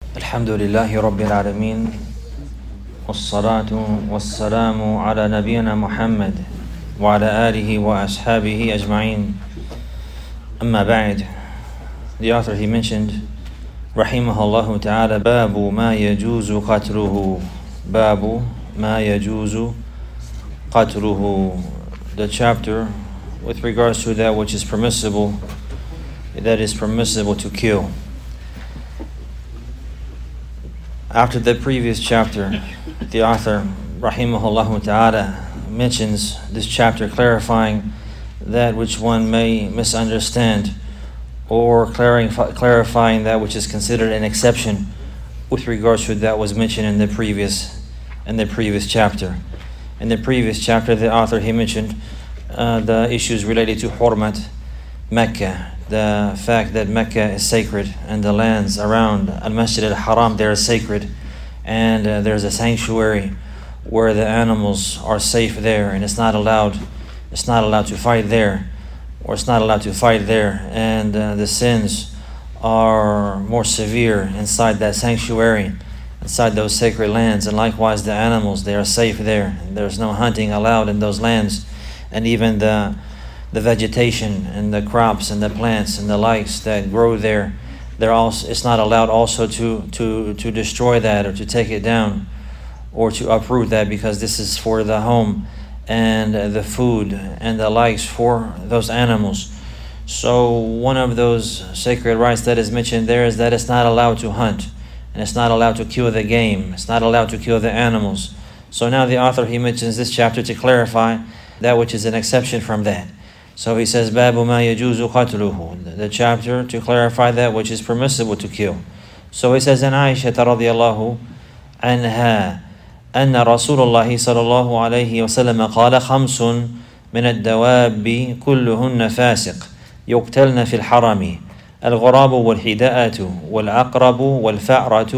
الحمد لله رب العالمين والصلاة والسلام على نبينا محمد وعلى آله وأصحابه أجمعين. أما بعد, the author he mentioned rahimahullah ta'ala babu ma yajuzu qatluhu, babu ma yajuzu qatluhu, the chapter with regards to that which is permissible, that is permissible to kill. After the previous chapter, the author rahimahullah ta'ala mentions this chapter clarifying that which one may misunderstand, or clarifying that which is considered an exception with regards to that was mentioned in the previous chapter. In the previous chapter, the author he mentioned the issues related to Hurmat Mecca, the fact that Mecca is sacred and the lands around Al-Masjid Al-Haram there are sacred, and there's a sanctuary where the animals are safe there, and it's not allowed to fight there, and the sins are more severe inside that sanctuary, inside those sacred lands, and likewise the animals, they are safe there, and there's no hunting allowed in those lands, and even the vegetation and the crops and the plants and the likes that grow there, it's not allowed also to destroy that or to take it down or to uproot that, because this is for the home and the food and the likes for those animals. So one of those sacred rights that is mentioned there is that it's not allowed to hunt, and it's not allowed to kill the game, it's not allowed to kill the animals. So now the author he mentions this chapter to clarify that which is an exception from that. So he says, Babu ma yajuzu qatluhu, the chapter to clarify that which is permissible to kill. So he says, An Aisha radiyallahu anha, أن رسول الله صلى الله عليه وسلم قال خمس من الدواب كلهن فاسق يقتلن في الحرم الغراب والحداءة والعقرب والفأرة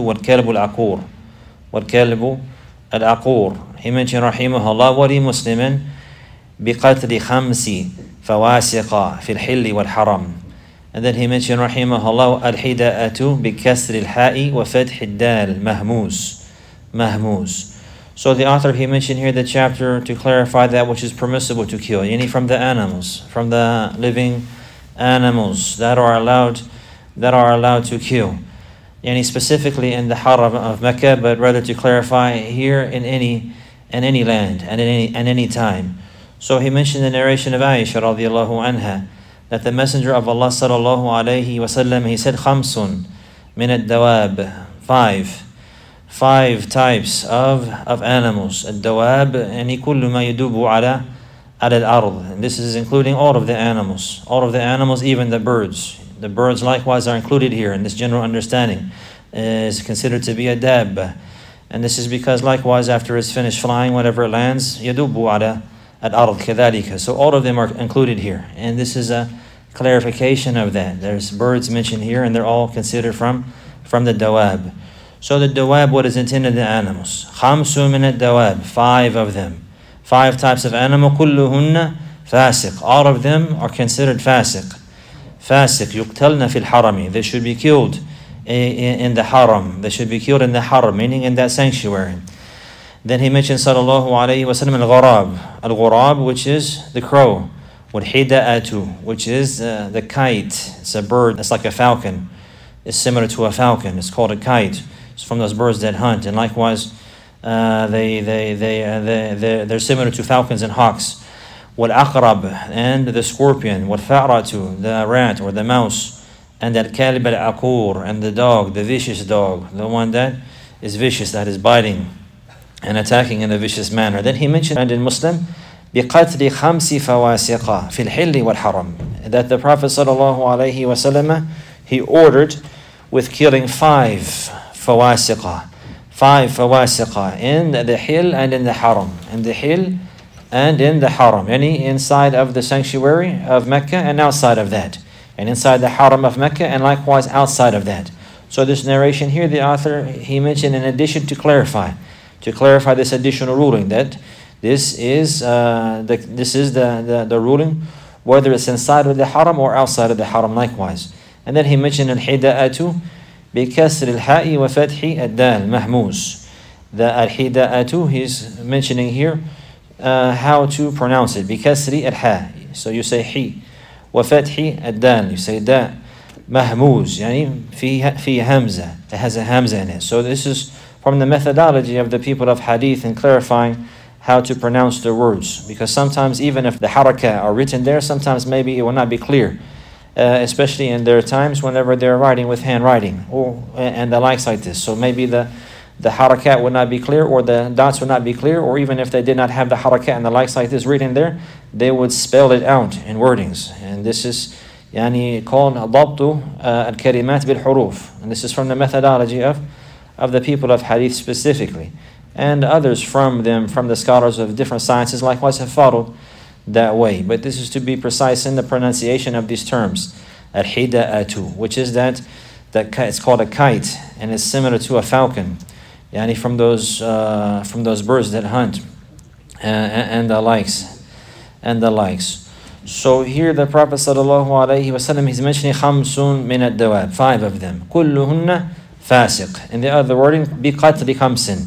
والكلب العقور. He mentioned رحمه الله ولمسلم بقتل خمس فواسق في الحل والحرم. And then he mentioned رحمه الله الحداءة بكسر الحاء وفتح الدال مهموس. So the author he mentioned here the chapter to clarify that which is permissible to kill, any from the animals, from the living animals that are allowed to kill, any specifically in the Haram of Mecca, but rather to clarify here in any land and in any time. So he mentioned the narration of Aisha radiallahu anha that the Messenger of Allah sallallahu alayhi wasallam he said khamsun min ad-dawab, five types of animals. Ad-dawab yani kullu ma yadubu ala al-ard. And this is including all of the animals, even the birds. The birds likewise are included here, and this general understanding is considered to be a dab. And this is because likewise after it's finished flying, whenever it lands, yadubu ala al-ard kadhalika. So all of them are included here, and this is a clarification of that. There's birds mentioned here, and they're all considered from the dawab. So the dawab, what is intended, the animals. Khamsu min ad-dawab, 5 of them. 5 types of animal. Kulluhunna fasiq. All of them are considered fasiq. Fasiq, yuqtalna fil harami. They should be killed in the haram. They should be killed in the haram, meaning in that sanctuary. Then he mentioned sallallahu alayhi wa sallam al-ghurab. Al-ghurab, which is the crow. Wal-hida'atu, which is the kite. It's a bird that's like a falcon. It's similar to a falcon. It's called a kite. It's from those birds that hunt, and likewise they're similar to falcons and hawks. Wal-aqrab, and the scorpion. Wal-fa'ratu, the rat or the mouse. And al-kalb al-aqur, and the dog, the vicious dog, the one that is vicious, that is biting and attacking in a vicious manner. Then he mentioned in Muslim بِقَتْلِ خَمْسِ فَوَاسِقَ فِي الْحِلِّ وَالْحَرَمِ, that the Prophet sallallahu alayhi wa sallam he ordered with killing 5 fawasiqa in the hill and in the haram. In the hill and in the haram, any inside of the sanctuary of Mecca and outside of that, and inside the haram of Mecca and likewise outside of that. So this narration here, the author he mentioned in addition to clarify this additional ruling, that this is the ruling whether it's inside of the haram or outside of the haram likewise. And then he mentioned al-hida'atu بكسر الحاء وفتح الدال مهموس. The الحداءة he's mentioning here how to pronounce it. بكسر الحاء, so you say حي. وفتح الدال, you say دا. مهموز يعني في همزة, it has a hamza in it. So this is from the methodology of the people of hadith in clarifying how to pronounce the words, because sometimes even if the haraka are written there, sometimes maybe it will not be clear, especially in their times whenever they're writing with handwriting and the likes like this. So maybe the harakat would not be clear, or the dots would not be clear, or even if they did not have the harakat and the likes like this written there, they would spell it out in wordings. And this is يعني called ضبط الكلمات بالحروف, and this is from the methodology of the people of hadith specifically. And others from the scholars of different sciences likewise have followed that way. But this is to be precise in the pronunciation of these terms. Al-hida'atu, which is that it's called a kite, and it's similar to a falcon. Yani from those birds that hunt and the likes. So here the Prophet ﷺ, he's mentioning خمسٌ من الدواب, 5 of them. كلهن فاسق. In the other wording, بقتل خمس.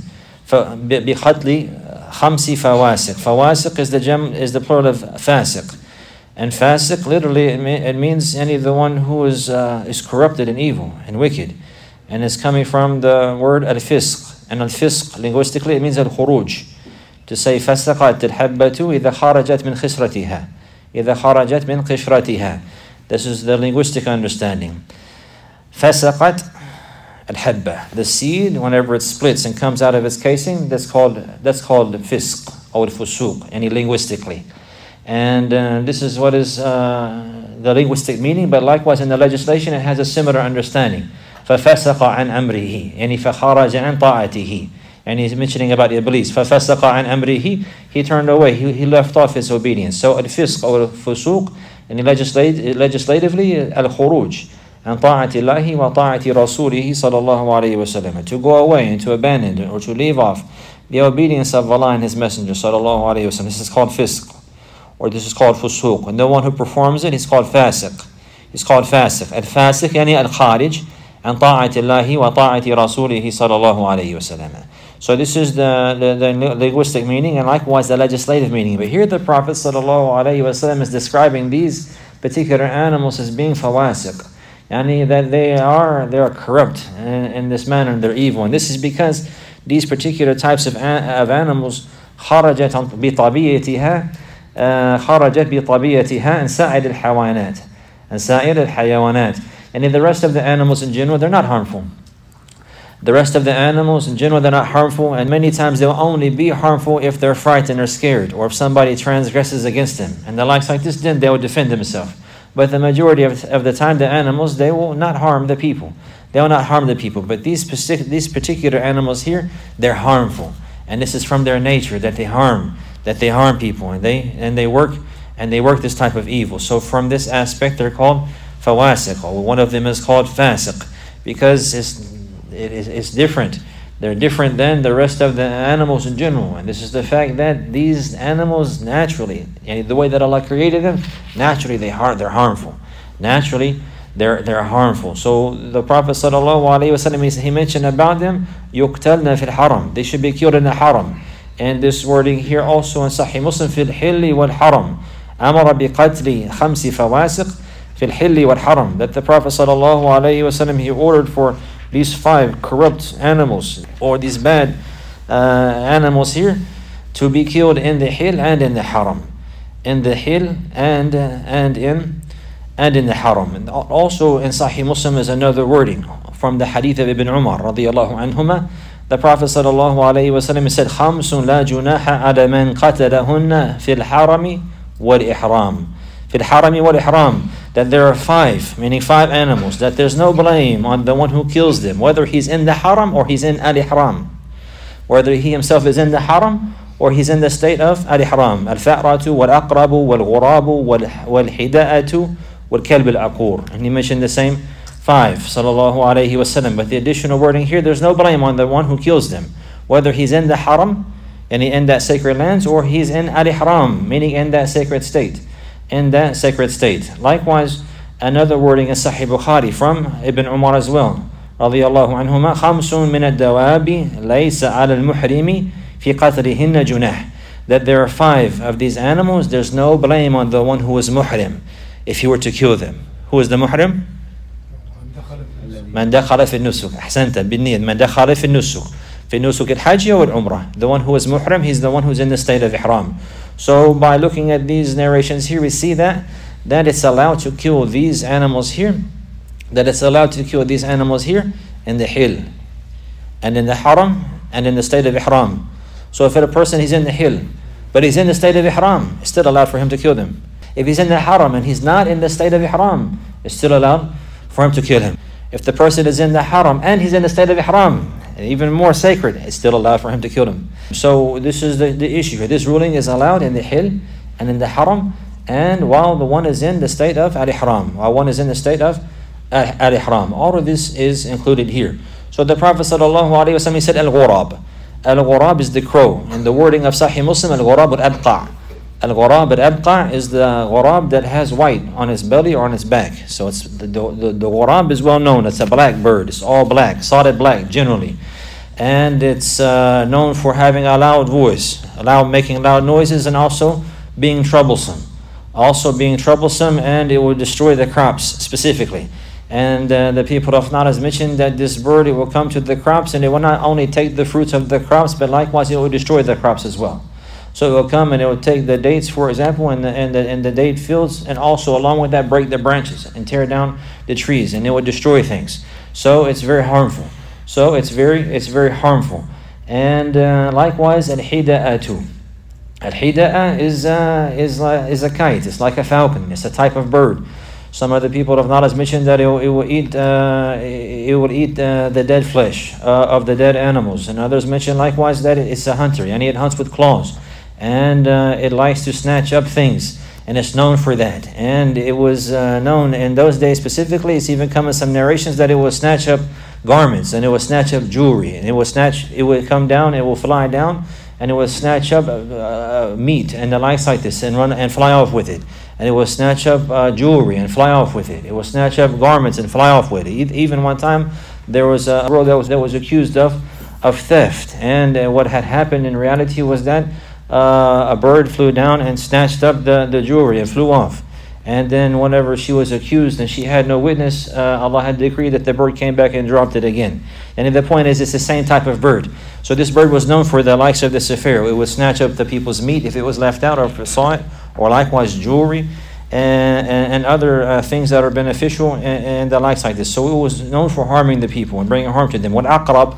بقتل خمس فواسق. Fawasiq is the plural of fasiq. And fasiq literally it means the one who is corrupted and evil and wicked. And it's coming from the word al-fisq. And al-fisq linguistically it means al-khuruj. To say فسقت الحبة إذا خرجت من خسرتها. إذا خرجت من قشرتها. This is the linguistic understanding. فسقت الحبة, the seed, whenever it splits and comes out of its casing, that's called fisq or fusuq, linguistically. And this is what is the linguistic meaning, but likewise in the legislation it has a similar understanding. فَفَسَقَ عَنْ أَمْرِهِ فَخَرَجَ عَنْ طَاعَتِهِ. And he's mentioning about Iblis. فَفَسَقَ عَنْ أَمْرِهِ, he turned away, he left off his obedience. So al-fisq or fusuq, legislatively, al-khuruj. And ta'atillahi wa ta'ati rasulihi sallallahu alayhi wa sallam. To go away and to abandon or to leave off the obedience of Allah and His Messenger sallallahu alayhi wa sallam. This is called fisq, or this is called fusuq. And the one who performs it is called fasiq. He's called fasiq. Al-fasiq yani al-kharij and ta'atillahi wa ta'ati rasulihi sallallahu alayhi wa sallam. So this is the linguistic meaning, and likewise the legislative meaning. But here the Prophet sallallahu alayhi wa sallam is describing these particular animals as being fawasiq. That they are corrupt in this manner, and they're evil. And this is because these particular types of animals خرجت بطبيعتها عن سائر الحيوانات. And in the rest of the animals in general, they're not harmful. The rest of the animals in general, they're not harmful, and many times they'll only be harmful if they're frightened or scared, or if somebody transgresses against them. And the likes like this, then they will defend themselves. But the majority of the time, the animals, they will not harm the people. They will not harm the people. But these particular animals here, they're harmful. And this is from their nature, that they harm people. And they work this type of evil. So from this aspect, they're called fawasiq. Or one of them is called fasiq, because it's different. They're different than the rest of the animals in general. And this is the fact that these animals naturally, the way that Allah created them, naturally they're harmful. Naturally, they're harmful. So the Prophet ﷺ, he mentioned about them, يُقْتَلْنَا فِي الْحَرَمِ. They should be killed in the haram. And this wording here also in Sahih Muslim, فِي الْحِلِّ وَالْحَرَمِ. أَمَرَ بِقَتْلِ خَمْسِ فَوَاسِقِ فِي الْحِلِّ وَالْحَرَمِ. That the Prophet ﷺ, he ordered for these 5 corrupt animals, or these bad animals here, to be killed in the hill and in the haram. In the hill and in the haram. And also in Sahih Muslim is another wording from the hadith of Ibn Umar radiyallahu anhuma. The Prophet sallallahu alayhi wa sallam said, خَمْسٌ لَا جُنَاحَ عَلَى مَنْ قَتَلَهُنَّ فِي الْحَرَمِ وَالْإِحْرَامِ. في الحرم والإحرام. That there are 5, meaning 5 animals, that there's no blame on the one who kills them, whether he's in the haram or he's in al-ihram, whether he himself is in the haram or he's in the state of al-ihram. Al-fa'ratu wal-aqrabu wal-ghurabu wal-hida'atu wal-kalb al-aqur. And he mentioned the same 5, sallallahu alayhi wa sallam. But the additional wording here, there's no blame on the one who kills them, whether he's in the haram, and in that sacred lands, or he's in al-ihram, meaning in that sacred state. In that sacred state. Likewise, another wording in Sahih Bukhari from Ibn Umar as well, رضي الله عنهما خمس من الدواب ليس على المحرم في قتلهن جناح. That there are 5 of these animals, there's no blame on the one who is muhrim if he were to kill them. Who is the muhrim? من دخل في النسك. أحسنت بالنية. من دخل في النسك. في نسك الحج والعمرة. The one who is muhrim, he's the one who's in the state of ihram. So by looking at these narrations here, we see that it's allowed to kill these animals here. That it's allowed to kill these animals here in the hill, and in the haram, and in the state of ihram. So if a person he's in the hill, but he's in the state of ihram, it's still allowed for him to kill them. If he's in the haram and he's not in the state of ihram, it's still allowed for him to kill him. If the person is in the haram and he's in the state of ihram, even more sacred, it's still allowed for him to kill him. So this is the issue. This ruling is allowed in the hill and in the haram, and while the one is in the state of al-ihram, while one is in the state of al-ihram. All of this is included here. So the Prophet ﷺ, he said al-ghurab. Al-ghurab is the crow. In the wording of Sahih Muslim, al-ghurab al-abqa'. Al-ghurab al-abqa' is the ghurab that has white on its belly or on its back. So it's the ghurab is well known. It's a black bird. It's all black, solid black generally. And it's known for having a loud voice, making loud noises, and also being troublesome. And it will destroy the crops specifically. And the people of Nara has mentioned that this bird, it will come to the crops and it will not only take the fruits of the crops, but likewise it will destroy the crops as well. So it will come and it will take the dates, for example, in the date fields, and also along with that break the branches and tear down the trees, and it will destroy things. So it's very harmful. It's very harmful. And likewise, al-hida'atu. Al-hida'a is a kite. It's like a falcon. It's a type of bird. Some of the people of knowledge mentioned that it will eat the dead flesh of the dead animals, and others mention likewise that it's a hunter, and it hunts with claws, and it likes to snatch up things, and it's known for that. And it was known in those days specifically. It's even come in some narrations that it will snatch up garments, and it will snatch up jewelry, and it will come down, it will fly down, and it will snatch up meat and the likes like this, and run and fly off with it. And it will snatch up jewelry and fly off with it. It will snatch up garments and fly off with it. Even one time, there was a girl that was accused of theft. And what had happened in reality was that a bird flew down and snatched up the jewelry and flew off. And then whenever she was accused and she had no witness, Allah had decreed that the bird came back and dropped it again. And the point is, it's the same type of bird. So this bird was known for the likes of this affair. It would snatch up the people's meat if it was left out or if it saw it, or likewise jewelry and other things that are beneficial and the likes like this. So it was known for harming the people and bringing harm to them. What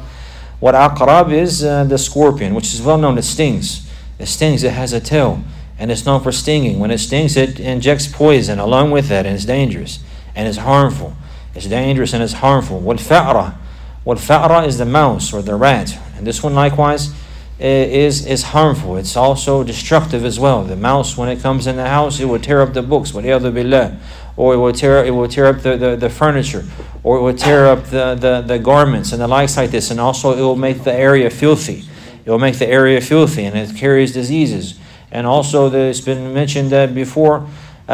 aqrab is the scorpion, which is well known. It stings. It has a tail, and it's known for stinging. When it stings, it injects poison along with that, and it's dangerous and it's harmful. It's dangerous and it's harmful. Wal-fa'ra is the mouse or the rat, and this one likewise is harmful. It's also destructive as well. The mouse, when it comes in the house, it will tear up the books, wal-'iyadhu billah, or it will tear up the furniture, or it will tear up the garments and the likes like this, and also it will make the area filthy. It will make the area filthy, and it carries diseases. And also it's been mentioned that before,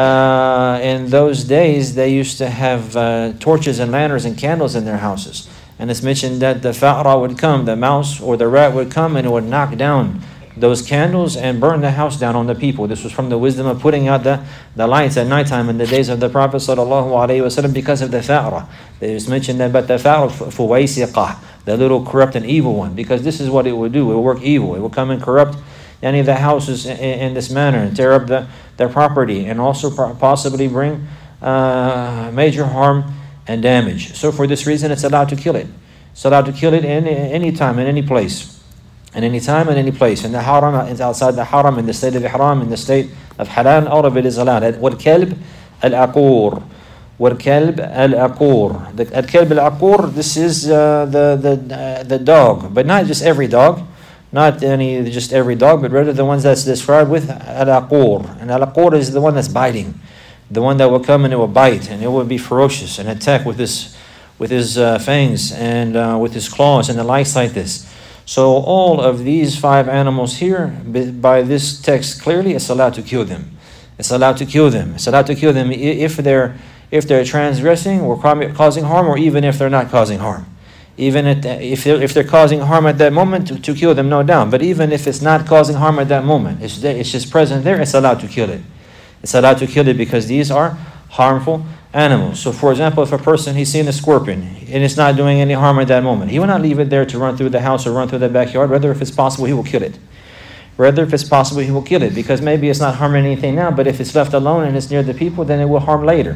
in those days, they used to have torches and lanterns and candles in their houses. And it's mentioned that the fa'ra would come, the mouse or the rat would come, and it would knock down those candles and burn the house down on the people. This was from the wisdom of putting out the lights at nighttime in the days of the Prophet ﷺ because of the fa'ra. It was mentioned that, but the fa'ra fuwaysiqah, the little corrupt and evil one, because this is what it would do. It would work evil. It would come and corrupt any of the houses in this manner and tear up their property, and also possibly bring major harm and damage. So for this reason, it's allowed to kill it. It's allowed to kill it in any time, in any place. In any time, in any place. In the haram, outside the haram, in the state of ihram, in the state of halal, all of it is allowed. وَالْكَلْبِ الْعَقُورِ وَالْكَلْبِ الْعَقُورِ. The al-kalb al-aqur, this is the dog, but not just every dog. Not just every dog, but rather the ones that's described with al-aqur. And al-aqur is the one that's biting. The one that will come and it will bite, and it will be ferocious and attack with his fangs and with his claws and the likes like this. So all of these 5 animals here, by this text clearly, it's allowed to kill them. It's allowed to kill them. It's allowed to kill them if they're transgressing or causing harm, or even if they're not causing harm. Even if they're causing harm at that moment, to kill them, no doubt. But even if it's not causing harm at that moment, it's just present there, it's allowed to kill it. It's allowed to kill it because these are harmful animals. So for example, if a person, he's seeing a scorpion and it's not doing any harm at that moment, he will not leave it there to run through the house or run through the backyard. Rather, if it's possible, he will kill it. Because maybe it's not harming anything now, but if it's left alone and it's near the people, then it will harm later.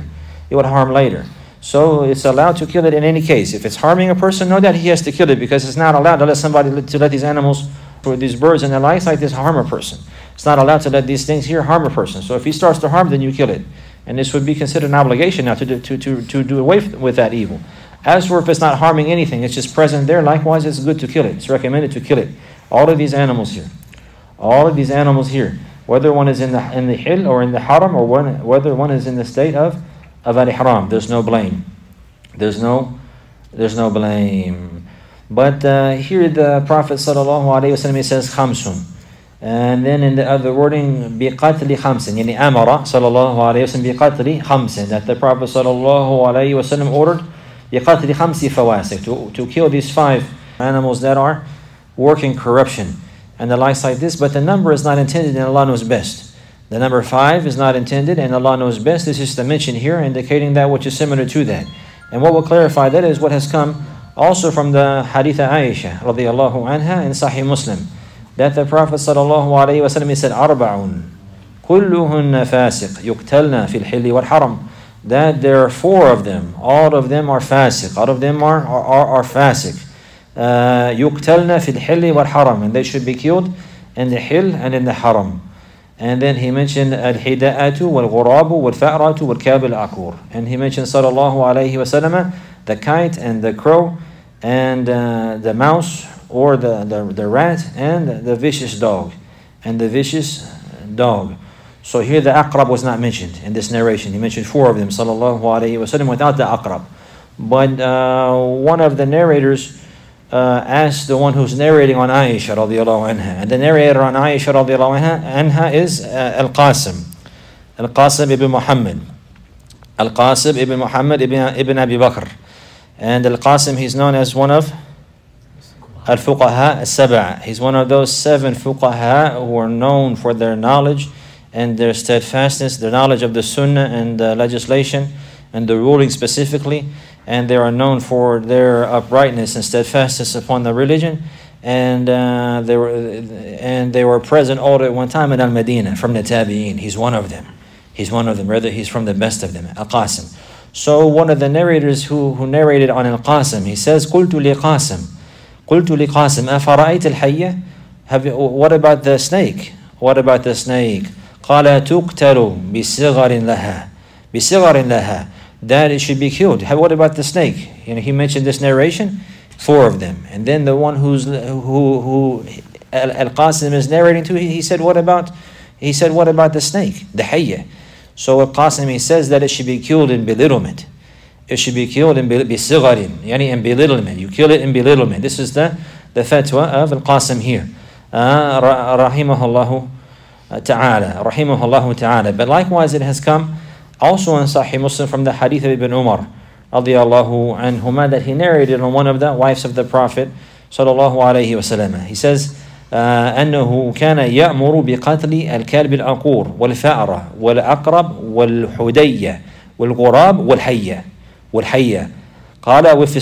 So it's allowed to kill it in any case. If it's harming a person, know that he has to kill it, because it's not allowed to let these animals, or these birds and the likes like this, harm a person. It's not allowed to let these things here harm a person. So if he starts to harm, then you kill it. And this would be considered an obligation now to do away with that evil. As for if it's not harming anything, it's just present there, likewise it's good to kill it. It's recommended to kill it. All of these animals here, whether one is in the hil or in the haram, or whether one is in the state of al-ihram, there's no blame. There's no blame. But here the Prophet ﷺ says khamsun. And then in the other wording, biqatli khamsin. Yani amara ﷺ biqatli khamsin. That the Prophet ﷺ ordered biqatli khamsi fawasik. To kill these 5 animals that are working corruption and the likes like this. But the number is not intended, and Allah knows best. The number 5 is not intended, and Allah knows best. This is the mention here, indicating that which is similar to that. And what will clarify that is what has come also from the hadith of Aisha radiyallahu anha in Sahih Muslim, that the Prophet sallallahu alayhi wa sallam said, "Arba'un kulluhunna fasiq yuqtalna fil hilli wal haram." That there are 4 of them. All of them are fasiq. All of them are fasiq. Yuqtalna fil hilli wal haram, and they should be killed in the hill and in the haram. And then he mentioned al-hida'atu wal-ghurabu wal-fa'ratu wal-kab al-akur. And he mentioned sallallahu alayhi wa sallam the kite and the crow and the mouse or the rat and the vicious dog. So here the aqrab was not mentioned in this narration. He mentioned 4 of them sallallahu alayhi wa sallam without the aqrab. But one of the narrators asked the one who's narrating on Aisha radiallahu anha, and the narrator on Aisha radiallahu anha is Al-Qasim ibn Muhammad ibn Abi Bakr. And Al-Qasim, he's known as one of Al-Fuqaha Al-Sab'a. He's one of those 7 fuqaha who are known for their knowledge and their steadfastness, their knowledge of the sunnah and the legislation and the ruling specifically. And they are known for their uprightness and steadfastness upon the religion. And they were present all at one time in Al-Madinah from the Tabi'een. He's one of them. Rather, he's from the best of them, Al-Qasim. So one of the narrators who narrated on Al-Qasim, he says, قُلْتُ لِقَاسِمْ أَفَرَأَيْتَ الْحَيَّةِ What about the snake? قَالَ تُقْتَلُ بِصِغَرٍ لَهَا That it should be killed. What about the snake? He mentioned this narration, 4 of them. And then the one who Al-Qasim is narrating to, he said, what about the snake, the hayya? So Al-Qasim, he says that it should be killed in belittlement. It should be killed in bisigarin, in belittlement. You kill it in belittlement. This is the fatwa of Al-Qasim here. Rahimahullahu ta'ala. But likewise it has come also in Sahih Muslim from the hadith of Ibn Umar radiyallahu anhuma, that he narrated on one of the wives of the Prophet sallallahu alayhi wa sallam. He says, أنه كان يأمر بقتل الكلب العقور والفأرة والأقرب والحدية والغراب والحية قال وفي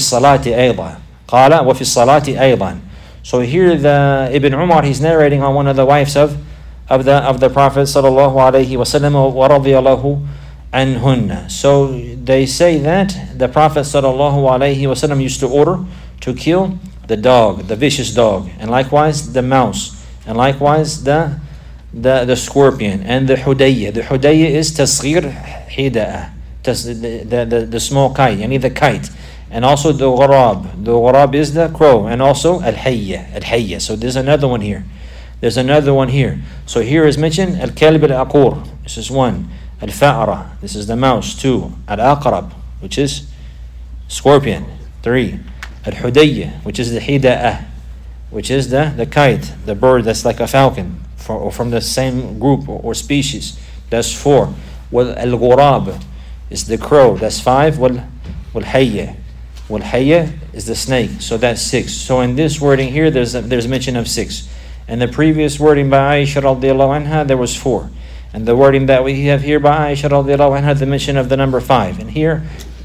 الصلاة أيضا. So here the Ibn Umar, he's narrating on one of the wives of the Prophet sallallahu alayhi wa sallam wa radiyallahu anhunna. So they say that the Prophet sallallahu alayhi wa sallam used to order to kill the dog, the vicious dog, and likewise the mouse, and likewise the scorpion, and the hudayya. The hudayya is tasghir hida'ah, the small kite, the kite, and also the ghurab. The ghurab is the crow, and also al-hayya. So there's another one here. So here is mentioned al-kalb al-aqur. This is 1. Al-fa'ra. This is the mouse. 2. Al-aqrab, which is scorpion. 3. Al-hudayya, which is the hida'ah, which is the kite, the bird that's like a falcon, or from the same group or species. That's 4. Well, al-ghurab is the crow. That's 5. Wal-hayya. Wal-hayya is the snake, so that's 6. So in this wording here, there's mention of 6. And the previous wording by Aisha radiallahu anha, there was 4. And the wording that we have here by Aisha radiallahu anha, the mention of the number 5. And here,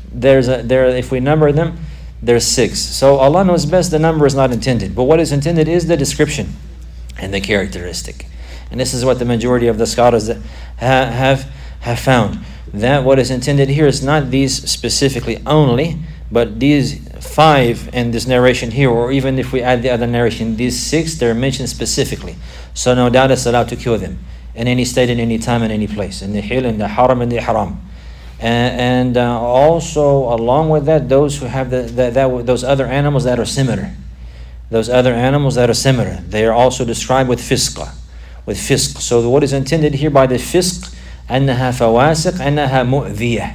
if we number them, there's 6. So Allah knows best, the number is not intended. But what is intended is the description and the characteristic. And this is what the majority of the scholars that have found. That what is intended here is not these specifically only, but these 5 in this narration here, or even if we add the other narration, these 6, they're mentioned specifically. So no doubt it's allowed to kill them in any state, in any time, in any place. In the hil, in the haram, in the ihram. And also along with that, those who have those other animals that are similar. Those other animals that are similar, they are also described with fisq. With fisq. So what is intended here by the fisq, أنها فواسق أنها مؤذية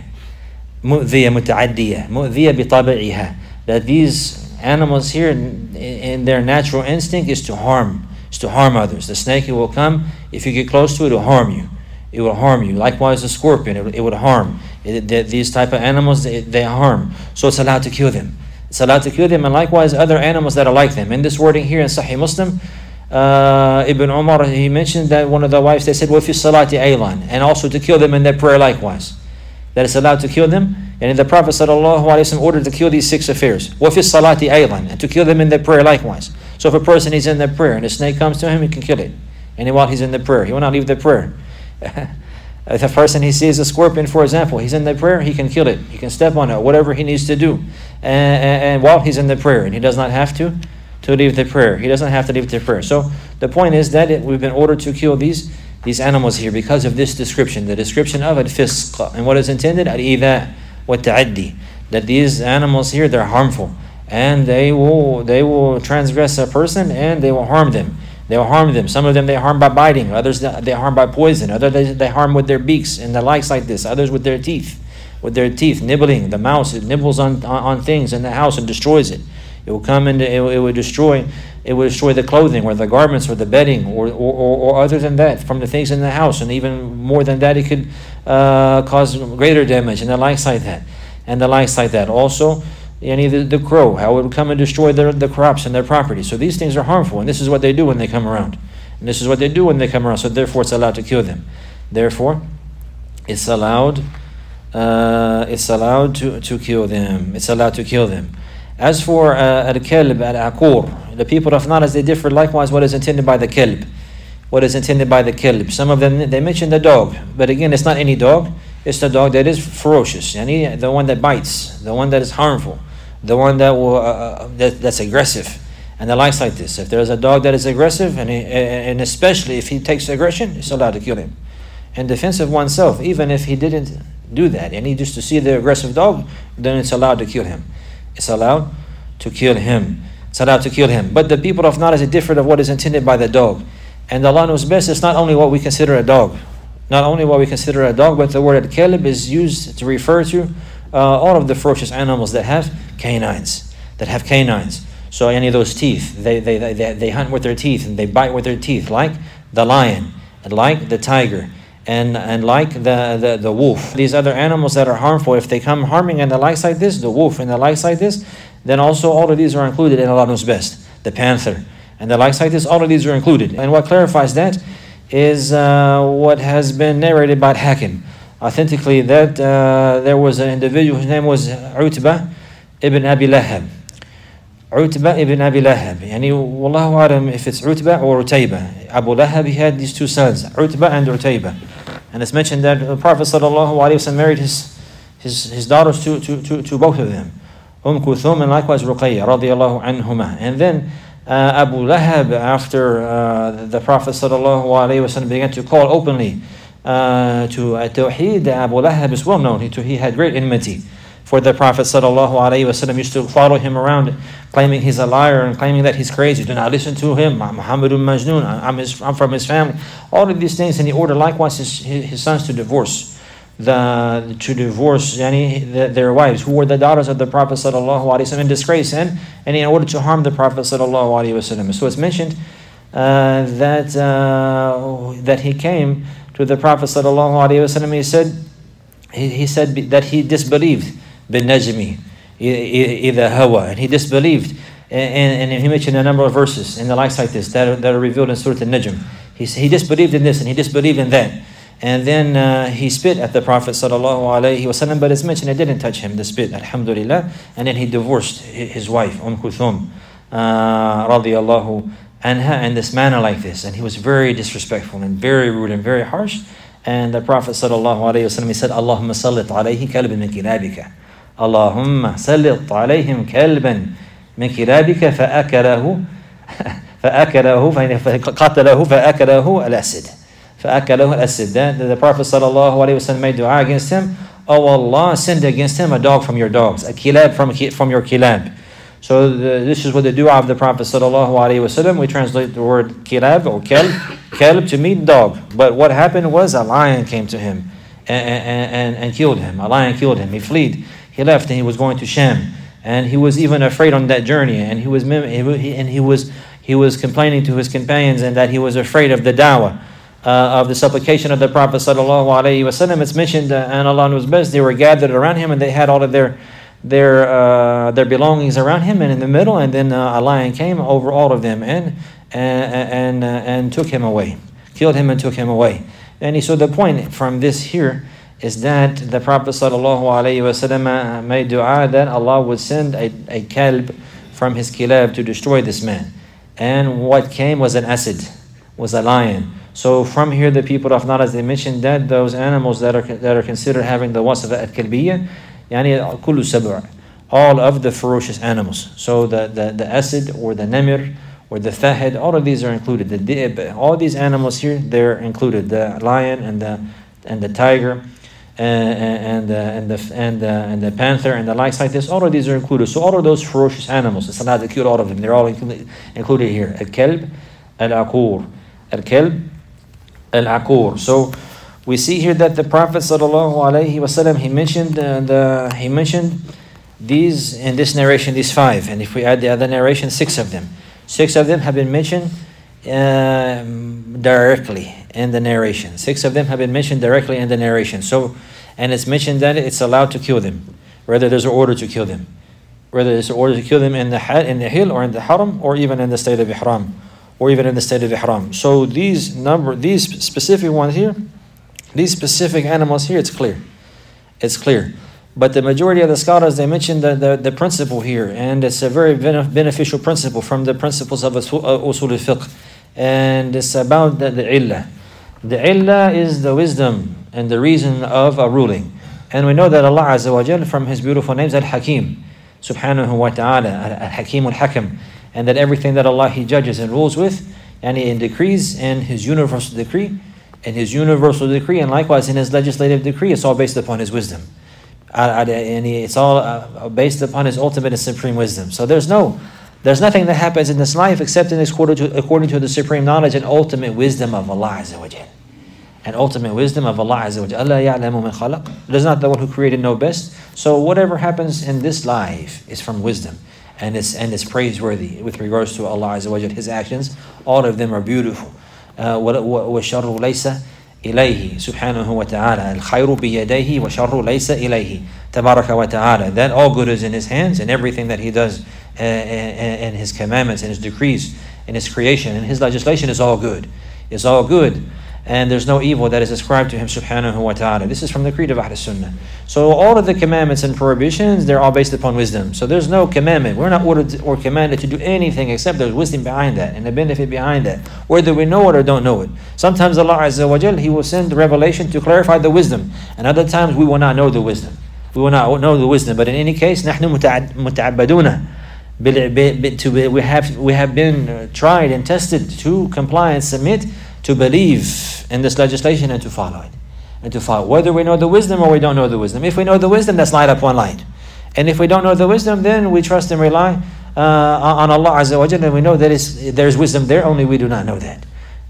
متعدية بطبعها, that these animals here in their natural instinct is to harm others. The snake, it will come, if you get close to it, it will harm you. It will harm you. Likewise the scorpion, it would harm. These type of animals, they harm. So it's allowed to kill them. It's allowed to kill them, and likewise other animals that are like them. In this wording here in Sahih Muslim, Ibn Umar, he mentioned that one of the wives, they said, وَفِي الصَّلَاةِ أَيْضًا, and also to kill them in their prayer likewise. That it's allowed to kill them. And the Prophet ﷺ ordered to kill these 6 affairs. وَفِي الصَّلَاةِ أَيْضًا, and to kill them in their prayer likewise. So if a person is in their prayer and a snake comes to him, he can kill it. And while he's in the prayer, he will not leave the prayer. If a person, he sees a scorpion, for example, he's in the prayer, he can kill it. He can step on it, whatever he needs to do. And while he's in the prayer, and he does not have to leave the prayer. He doesn't have to leave the prayer. So the point is that we've been ordered to kill these animals here because of this description, the description of al-fisq. And what is intended? Al-idha wa ta'addi. That these animals here, they're harmful. And they will transgress a person and they will harm them. They will harm them. Some of them they harm by biting. Others they harm by poison. Others they harm with their beaks and the likes like this. Others with their teeth. With their teeth, nibbling. The mouse, it nibbles on things in the house and destroys it. It will come in. It will destroy the clothing or the garments or the bedding or other than that from the things in the house, and even more than that, it could cause greater damage and the likes like that, Also, the crow, how it would come and destroy the crops and their property. So these things are harmful, and this is what they do when they come around. So therefore, it's allowed to kill them. Therefore, it's allowed. It's allowed to kill them. It's allowed to kill them. As for al-kalb, al-aqur, the people of Naras, they differ likewise what is intended by the kalb. What is intended by the kalb. Some of them, they mention the dog. But again, it's not any dog. It's the dog that is ferocious. The one that bites. The one that is harmful. The one that will that's aggressive. And the likes like this. If there's a dog that is aggressive, and especially if he takes aggression, it's allowed to kill him. In defense of oneself, even if he didn't do that, and he just to see the aggressive dog, then it's allowed to kill him. It's allowed to kill him. It's allowed to kill him. But the people of Naras are different of what is intended by the dog. And Allah knows best, it's not only what we consider a dog. Not only what we consider a dog, but the word al-kalb is used to refer to all of the ferocious animals that have canines. So any of those teeth, they hunt with their teeth and they bite with their teeth, like the lion, and like the tiger, and like the wolf. These other animals that are harmful, if they come harming and the likes like this, the wolf and the likes like this, then also all of these are included, and Allah knows best. The panther and the likes like this, all of these are included. And what clarifies that is what has been narrated by Hakim authentically, that there was an individual whose name was Utbah ibn Abi Lahab. Utbah ibn Abi Lahab. Wallahu alam if it's Utbah or Utaybah. Abu Lahab, he had these 2 sons, Utbah and Utaybah. And it's mentioned that the Prophet ﷺ married his daughters to both of them, Kulthum and likewise Ruqayya radiyallahu anhuma. And then Abu Lahab, after the Prophet ﷺ began to call openly to Tawheed, Abu Lahab is well known. He had great enmity for the Prophet ﷺ. Used to follow him around, claiming he's a liar and claiming that he's crazy. Do not listen to him. Muhammadun Majnun. I'm from his family. All of these things, and he ordered likewise his sons to divorce. Their wives, who were the daughters of the Prophet ﷺ, in disgrace and in order to harm the Prophet ﷺ. So it's mentioned that he came to the Prophet ﷺ. He said that he disbelieved bin Najmi, إِذَا هَوَى. And he disbelieved. And he mentioned a number of verses and the likes like this that are revealed in Surah Al-Najm. He disbelieved in this and he disbelieved in that. And then he spit at the Prophet ﷺ, but it's mentioned it didn't touch him, the spit, alhamdulillah. And then he divorced his wife, Kulthum, radiyallahu anha, in this manner like this. And he was very disrespectful and very rude and very harsh. And the Prophet ﷺ, he said, Allahumma sallit alayhi kalban min kilabika. Allahumma sallit alayhim kalban min kilabika fa'akalahu قَتَلَهُ فَأَكَلَهُ الْأَسِدُ فَأَكَلَهُ الْأَسِدُ. The Prophet ﷺ made dua against him. Oh Allah, send against him a dog from your dogs, a kilab from your kilab. So this is what the dua of the Prophet ﷺ. We translate the word kilab or kalb to mean dog. But what happened was a lion came to him and killed him. A lion killed him. He fled. He left and he was going to Sham. And he was even afraid on that journey. And he was complaining to his companions and that he was afraid of the da'wah, of the supplication of the Prophet ﷺ. It's mentioned, and Allah knows best, they were gathered around him and they had all of their belongings around him and in the middle, and then a lion came over all of them and took him away, killed him and took him away. And so the point from this here is that the Prophet ﷺ made dua that Allah would send a kalb from his kilab to destroy this man. And what came was an asad, was a lion. So from here the people of knowledge, they mentioned that those animals that are considered having the wasf al-kalbiyya, yani kullu sab'a, all of the ferocious animals. So the asad or the namir or the fahid, all of these are included. The di'b, all these animals here, they're included. The lion and the tiger and the panther and the likes like this, all of these are included. So all of those ferocious animals, it's allowed to kill all of them. They're all included here. Al-kalb, al-aqur. Al-kalb, al-aqur. So we see here that the Prophet ﷺ, he mentioned these in this narration, these 5. And if we add the other narration, 6 of them. 6 of them have been mentioned directly in the narration. 6 of them have been mentioned directly in the narration. So, and it's mentioned that it's allowed to kill them, whether there's an order to kill them, whether there's an order to kill them in the hill or in the haram, or even in the state of ihram, So these specific ones here, these specific animals here, it's clear. But the majority of the scholars, they mention the principle here, and it's a very beneficial principle from the principles of usul al-fiqh, and it's about the illah. The illah is the wisdom and the reason of a ruling. And we know that Allah Azza wa Jal, from His beautiful names, Al-Hakim, subhanahu wa ta'ala, Al-Hakim al-Hakam, and that everything that Allah He judges and rules with, and He decrees in His universal decree, and likewise in His legislative decree, it's all based upon His wisdom. And it's all based upon His ultimate and supreme wisdom. So there's nothing that happens in this life except according to the supreme knowledge and ultimate wisdom of Allah Azza wa Jal. And ultimate wisdom of Allah Azza wa Jal. Allah ya'lamu min khalaq. Does not the one who created know best? So whatever happens in this life is from wisdom. And it's praiseworthy with regards to Allah Azza wa Jal. His actions, all of them are beautiful. وَالشَّرُّ لَيْسَ إِلَيْهِ سُبْحَانَهُ وَتَعَالَى الْخَيْرُ بِيَدَيْهِ وَشَرُّ لَيْسَ إِلَيْهِ تَبَارَكَ وَتَعَالَى. That all good is in His hands, and everything that He does and His commandments and His decrees and His creation and His legislation is all good. It's all good. And there's no evil that is ascribed to Him subhanahu wa ta'ala. This is from the creed of Ahl Sunnah. So all of the commandments and prohibitions, they're all based upon wisdom. So there's no commandment. We're not ordered or commanded to do anything except there's wisdom behind that and a benefit behind that, whether we know it or don't know it. Sometimes Allah Azza wa Jal, He will send revelation to clarify the wisdom, and other times we will not know the wisdom. We will not know the wisdom. But in any case, نحن متعبدون. We have been tried and tested to comply and submit, to believe in this legislation and to follow it. Whether we know the wisdom or we don't know the wisdom. If we know the wisdom, that's light upon light. And if we don't know the wisdom, then we trust and rely on Allah Azza wa Jalla, and we know that there's wisdom there, only we do not know that.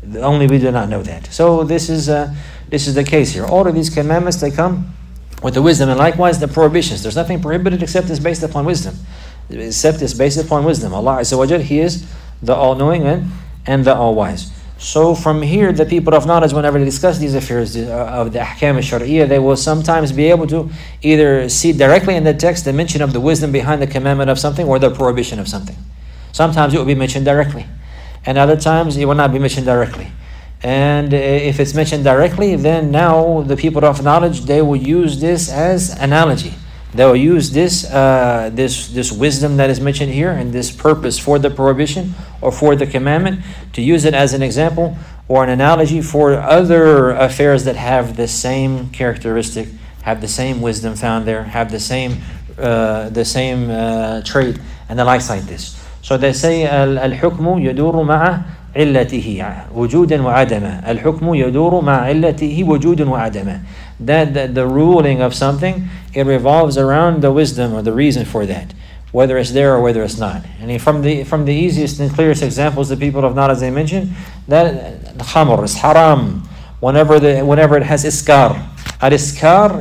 So this is the case here. All of these commandments, they come with the wisdom, and likewise the prohibitions. There's nothing prohibited except it's based upon wisdom. Allah Azza wa Jalla, He is the all-knowing and the all-wise. So from here, the people of knowledge, whenever they discuss these affairs of the ahkam al-shar'iyyah, they will sometimes be able to either see directly in the text the mention of the wisdom behind the commandment of something or the prohibition of something. Sometimes it will be mentioned directly, and other times it will not be mentioned directly. And if it's mentioned directly, then now the people of knowledge, they will use this as analogy. They will use this this wisdom that is mentioned here and this purpose for the prohibition or for the commandment, to use it as an example or an analogy for other affairs that have the same characteristic, have the same wisdom found there, have the same trait, and the likes like this. So they say al-hukmu yaduru ma'a illatihi wujudan wa adama. Al-hukmu yaduru ma'a illatihi wujudan wa adama. That the ruling of something, it revolves around the wisdom or the reason for that, whether it's there or whether it's not. And from the easiest and clearest examples the people of knowledge they mention, that khamr is haram whenever it has iskar. Al-iskar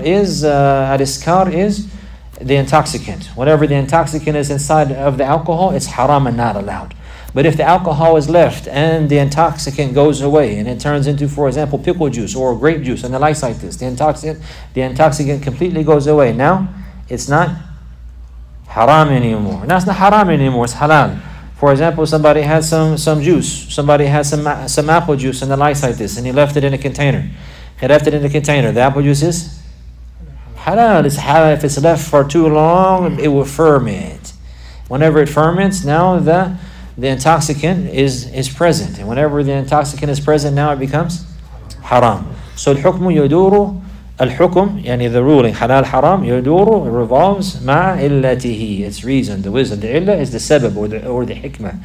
is the intoxicant. Whenever the intoxicant is inside of the alcohol, it's haram and not allowed. But if the alcohol is left and the intoxicant goes away and it turns into, for example, pickle juice or grape juice and the likes like this, the intoxicant completely goes away. Now it's not haram anymore. Now it's not haram anymore, it's halal. For example, somebody had some juice, somebody had some apple juice and the likes like this, and he left it in a container. He left it in the container. The apple juice is halal. It's halal. If it's left for too long, it will ferment. Whenever it ferments, now the intoxicant is present, and whenever the intoxicant is present, now it becomes haram. So al-hukmu yaduru, al-hukm, yani the ruling, halal haram, yaduru, revolves ma'a illatihi, its reason, the wisdom. The illah is the sabab or the hikmah,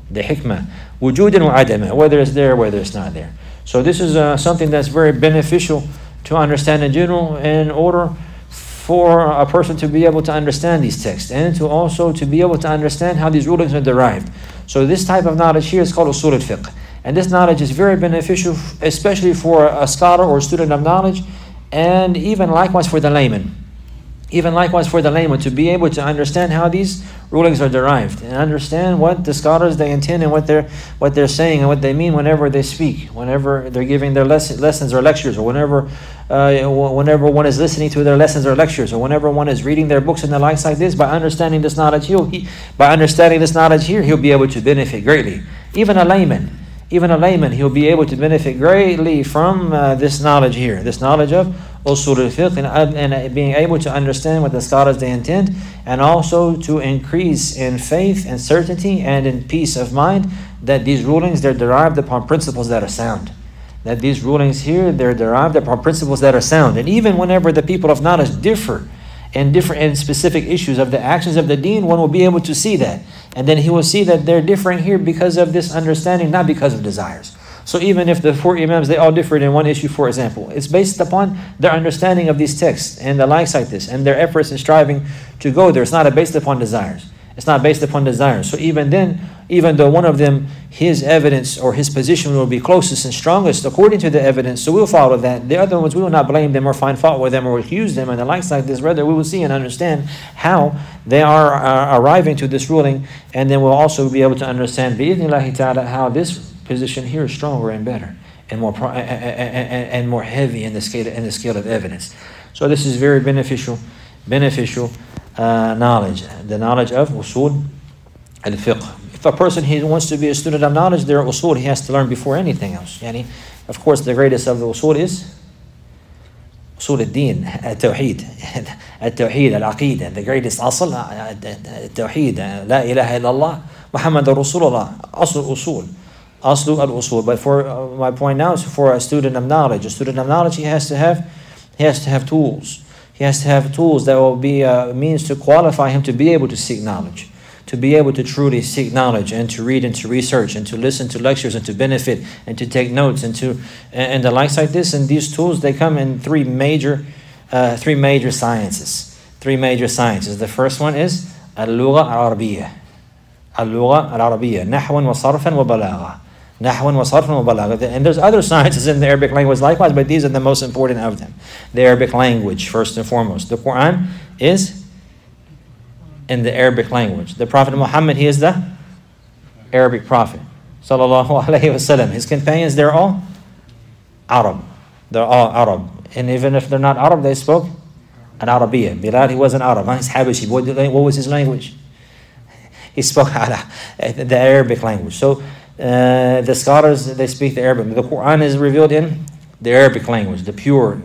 wujudan wa adama, whether it's there, whether it's not there. So this is something that's very beneficial to understand in general, in order for a person to be able to understand these texts and to also to be able to understand how these rulings are derived. So this type of knowledge here is called usul al-fiqh. And this knowledge is very beneficial, especially for a scholar or a student of knowledge, and even likewise for the layman. Even likewise for the layman, to be able to understand how these rulings are derived and understand what the scholars they intend and what they're saying and what they mean whenever they speak, whenever they're giving their lessons or lectures, or whenever one is listening to their lessons or lectures, or whenever one is reading their books and the likes like this. By understanding this knowledge here, he'll be able to benefit greatly. Even a layman, he'll be able to benefit greatly from this knowledge here, this knowledge of usul al-fiqh, and being able to understand what the scholars they intend, and also to increase in faith and certainty and in peace of mind that these rulings, they're derived upon principles that are sound. That these rulings here, they're derived upon principles that are sound. And even whenever the people of knowledge differ in specific issues of the actions of the deen, one will be able to see that. And then he will see that they're different here because of this understanding, not because of desires. So even if the four imams, they all differed in one issue, for example, it's based upon their understanding of these texts and the likes like this, and their efforts in striving to go there. It's not based upon desires. It's not based upon desires. So even then, even though one of them, his evidence or his position will be closest and strongest according to the evidence, so we'll follow that. The other ones, we will not blame them or find fault with them or accuse them and the likes like this. Rather, we will see and understand how they are arriving to this ruling, and then we'll also be able to understand, bi'idhnillahi ta'ala, how this position here is stronger and better and more heavy in the scale of evidence. So this is very beneficial knowledge, the knowledge of usul al-fiqh. If a person he wants to be a student of knowledge, there are usul he has to learn before anything else. Yani, of course, the greatest of the usul is usul al-din, al-tawheed, al-aqidah. The greatest asl, al-tawheed, la ilaha illallah, Muhammadur Rasulullah, aslu al-usul. But for my point now is for a student of knowledge. A student of knowledge, he has to have tools. He has to have tools that will be a means to qualify him to be able to seek knowledge, to be able to truly seek knowledge and to read and to research and to listen to lectures and to benefit and to take notes and the likes like this. And these tools, they come in three major sciences. The first one is al-lugha al-arabiyyah. Al-lugha al-arabiyyah, nahwan wa sarfan wa balagha. Nahwan wa sarfan wa balagha. And there's other sciences in the Arabic language likewise, but these are the most important of them. The Arabic language, first and foremost. The Quran is in the Arabic language. The Prophet Muhammad, he is the Arabic prophet. sallallahu alayhi wasallam. His companions, they're all Arab. They're all Arab. And even if they're not Arab, they spoke an Arabiya. Bilal, he wasn't Arab. He's Habashi. What was his language? He spoke the Arabic language. So the scholars, they speak the Arabic. The Quran is revealed in the Arabic language, the pure,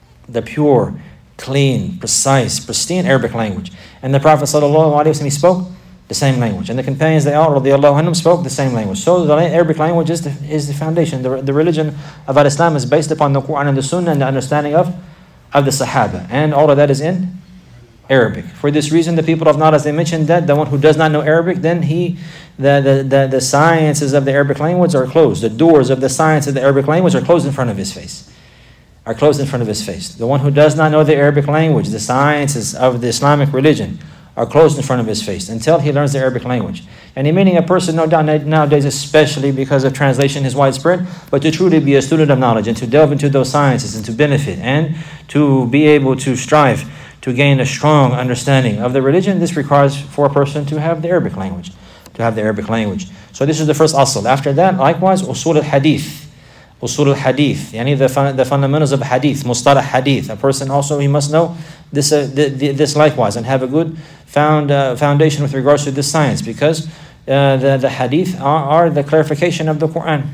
clean, precise, pristine Arabic language. And the Prophet ﷺ, he spoke the same language. And the companions, they all, radiallahu anhum, spoke the same language. So the Arabic language is the foundation. The religion of Islam is based upon the Quran and the Sunnah and the understanding of the Sahaba. And all of that is in Arabic. For this reason, the people of knowledge, they mentioned that the one who does not know Arabic, then the sciences of the Arabic language are closed. The doors of the science of the Arabic language are closed in front of his face. The one who does not know the Arabic language, the sciences of the Islamic religion, are closed in front of his face until he learns the Arabic language. And meaning a person, no doubt nowadays, especially because of translation is widespread, but to truly be a student of knowledge and to delve into those sciences and to benefit and to be able to strive to gain a strong understanding of the religion, this requires for a person to have the Arabic language. So this is the first asl. After that, likewise, usul al-hadith. Yani the fundamentals of hadith, mustalah hadith. A person also, he must know this likewise and have a good foundation with regards to this science, because the hadith are the clarification of the Quran.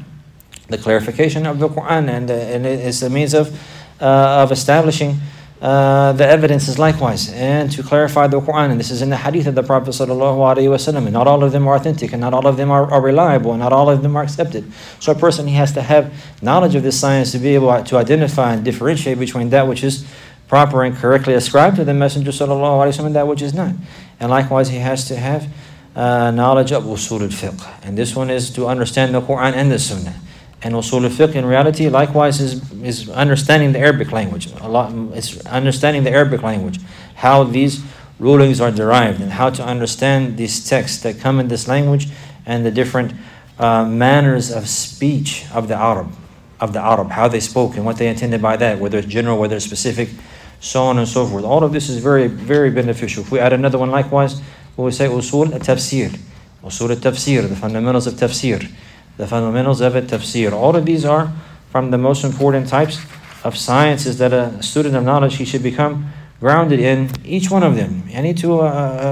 And it's a means of establishing the evidences likewise, and to clarify the Quran. And this is in the hadith of the Prophet ﷺ. And not all of them are authentic, and not all of them are reliable, and not all of them are accepted. So a person, he has to have knowledge of this science to be able to identify and differentiate between that which is proper and correctly ascribed to the Messenger ﷺ and that which is not. And likewise, he has to have knowledge of usul al-fiqh. And this one is to understand the Quran and the Sunnah. And usul al-fiqh in reality likewise is understanding the Arabic language. It's understanding the Arabic language, how these rulings are derived, and how to understand these texts that come in this language, and the different manners of speech of the Arab, how they spoke and what they intended by that, whether it's general, whether it's specific, so on and so forth. All of this is very, very beneficial. If we add another one likewise, we will say usul al-tafsir, the fundamentals of tafsir. All of these are from the most important types of sciences that a student of knowledge, he should become grounded in each one of them, and to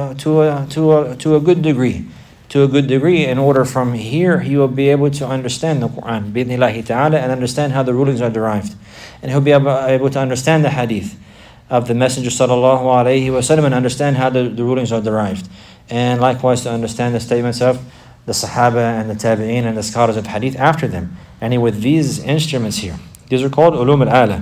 a good degree. In order from here, he will be able to understand the Quran, bi'idhnillahi ta'ala, and understand how the rulings are derived, and he'll be able to understand the hadith of the Messenger sallallahu alaihi wasallam, and understand how the rulings are derived, and likewise to understand the statements of the Sahaba and the Tabi'een and the scholars of Hadith after them. And with these instruments here, these are called ulum al-ala.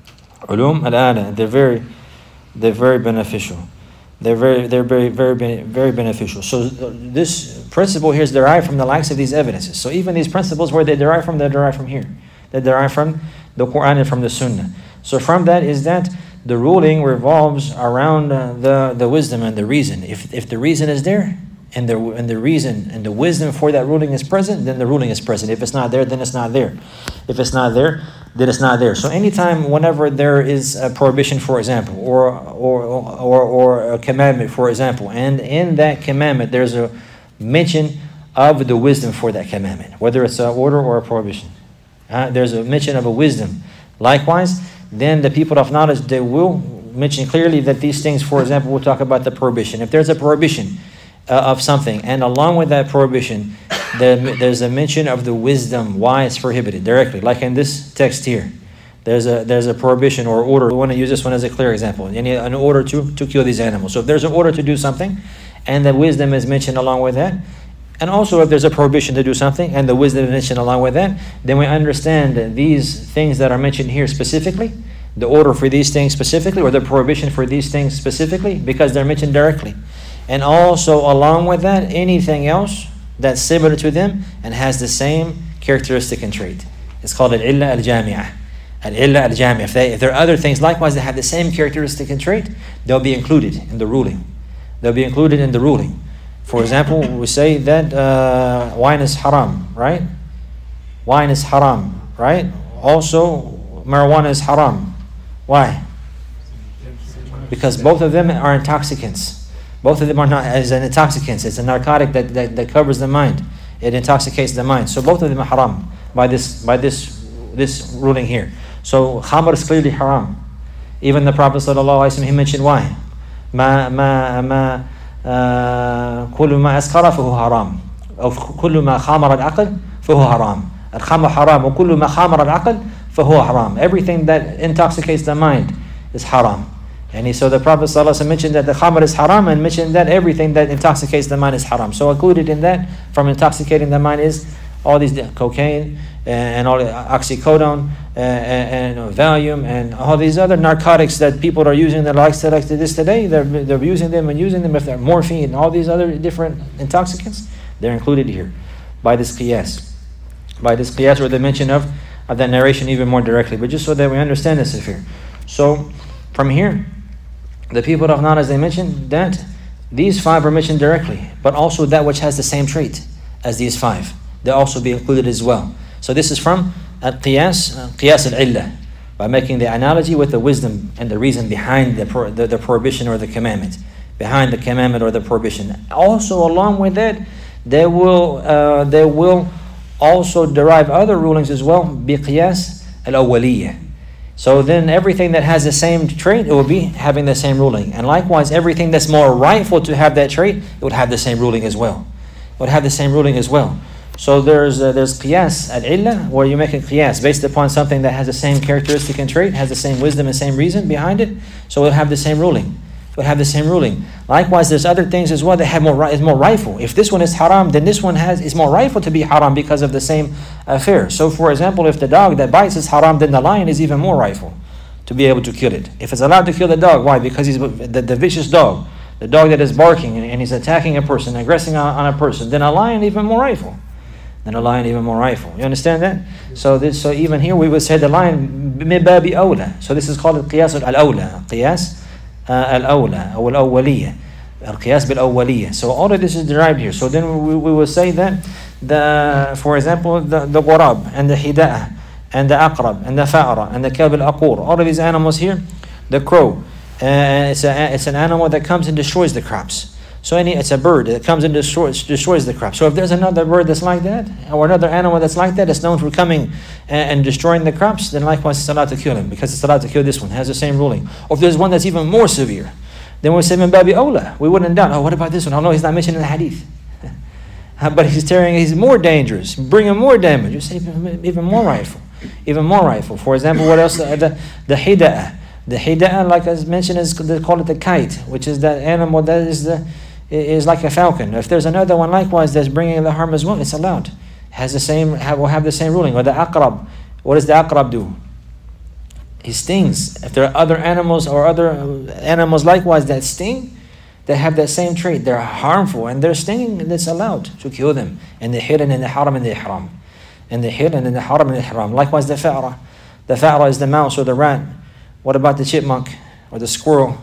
They're very beneficial. They're very beneficial. So this principle here is derived from the likes of these evidences. So even these principles, where they derive from here. They derive from the Quran and from the Sunnah. So from that is that the ruling revolves around the wisdom and the reason. If the reason is there, and the reason and the wisdom for that ruling is present, then the ruling is present. If it's not there, then it's not there. If it's not there, then it's not there. So whenever there is a prohibition, for example, or a commandment, for example, and in that commandment there's a mention of the wisdom for that commandment, whether it's an order or a prohibition, there's a mention of a wisdom. Likewise, then the people of knowledge, they will mention clearly that these things, for example, we'll talk about the prohibition. If there's a prohibition of something, and along with that prohibition, there's a mention of the wisdom why it's prohibited directly, like in this text here. There's a prohibition or order. We want to use this one as a clear example. An order to kill these animals. So if there's an order to do something, and the wisdom is mentioned along with that, and also if there's a prohibition to do something, and the wisdom is mentioned along with that, then we understand that these things that are mentioned here specifically, the order for these things specifically, or the prohibition for these things specifically, because they're mentioned directly. And also along with that, anything else that's similar to them and has the same characteristic and trait. It's called al-illa al-jami'ah. Al-illa al-jami'ah. If there are other things likewise that have the same characteristic and trait, they'll be included in the ruling. For example, we say that wine is haram, right? Also, marijuana is haram. Why? Because both of them are intoxicants. Both of them are not as an intoxicant. It's a narcotic that covers the mind. It intoxicates the mind. So both of them are haram by this ruling here. So khamr is clearly haram. Even the Prophet ﷺ, he mentioned why. كل ما أسكر فهو حرام أو كل ما خامر العقل فهو حرام. الخمر حرام وكل ما خامر العقل فهو حرام. Everything that intoxicates the mind is haram. And so the Prophet ﷺ mentioned that the khamr is haram and mentioned that everything that intoxicates the mind is haram. So included in that, from intoxicating the mind, is all these cocaine and all oxycodone and Valium and all these other narcotics that people are using that like to this today. They're using them and using them. If they're morphine and all these other different intoxicants, they're included here by this qiyas. By this qiyas, or the mention of the narration even more directly. But just so that we understand this here. So from here, the people of Nahd, as they mentioned, that these five are mentioned directly, but also that which has the same trait as these five, they'll also be included as well. So this is from al-qiyas, qiyas al-illah, by making the analogy with the wisdom and the reason behind the prohibition or the commandment, behind the commandment or the prohibition. Also, along with that, they will also derive other rulings as well, bi qiyas al-awwaliyah. So then everything that has the same trait, it will be having the same ruling. And likewise, everything that's more rightful to have that trait, it would have the same ruling as well. It would have the same ruling as well. So there's qiyas al-illah, where you make a qiyas based upon something that has the same characteristic and trait, has the same wisdom and same reason behind it, so it will have the same ruling. It will have the same ruling. Likewise, there's other things as well that have is more rightful. If this one is haram, then this one is more rightful to be haram because of the same affair. So for example, if the dog that bites is haram, then the lion is even more rightful to be able to kill it. If it's allowed to kill the dog, why? Because he's the vicious dog, the dog that is barking and he's attacking a person, aggressing on a person, then a lion even more rightful. Then a lion even more rightful. You understand that? So even here we would say the lion min babi awla. So this is called al-qiyas al-awla. Qiyas al-awla or al-awwaliyah. Al-qiyas bil-awwaliyah. So all of this is derived here. So then we will say that for example, the ghurab and the hida'ah and the aqrab and the fa'ra and the kalb al-aqur, all of these animals here, the crow, it's an animal that comes and destroys the crops. So it's a bird that comes and destroys the crop. So if there's another bird that's like that, or another animal that's like that, that's known for coming and destroying the crops, then likewise it's allowed to kill him, because it's allowed to kill this one. It has the same ruling. Or if there's one that's even more severe, then we say min babi awla. We wouldn't doubt, what about this one? Oh no, he's not mentioned in the hadith. But he's more dangerous, bringing more damage. You say even more rightful. Even more rightful. For example, what else? The hida'ah. The hida'ah, like I mentioned, they call it the kite, which is that animal that is like a falcon. If there's another one likewise that's bringing the harm as well, it's allowed. Will have the same ruling. Or the aqrab. What does the aqrab do? He stings. If there are other animals or other animals likewise that sting, they have that same trait. They're harmful and they're stinging, and it's allowed to kill them. And the hil and the haram and the ihram. And the hil and the haram and the ihram. Likewise the fa'ra. The fa'ra is the mouse or the rat. What about the chipmunk or the squirrel?